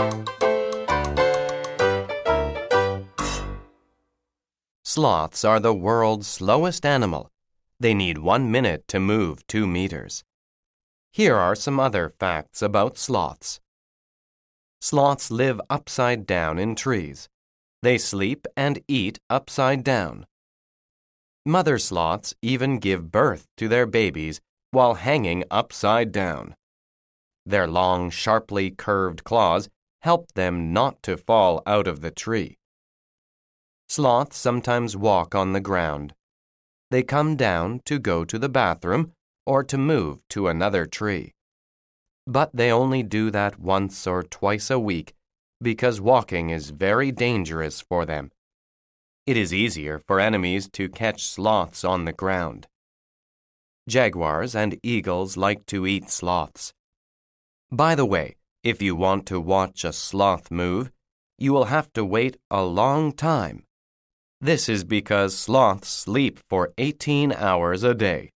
Sloths are the world's slowest animal. They need 1 minute to move 2 meters. Here are some other facts about sloths. Sloths live upside down in trees. They sleep and eat upside down. Mother sloths even give birth to their babies while hanging upside down. Their long, sharply curved claws help them not to fall out of the tree. Sloths sometimes walk on the ground. They come down to go to the bathroom or to move to another tree. But they only do that once or twice a week because walking is very dangerous for them. It is easier for enemies to catch sloths on the ground. Jaguars and eagles like to eat sloths. By the way, if you want to watch a sloth move, you will have to wait a long time. This is because sloths sleep for 18 hours a day.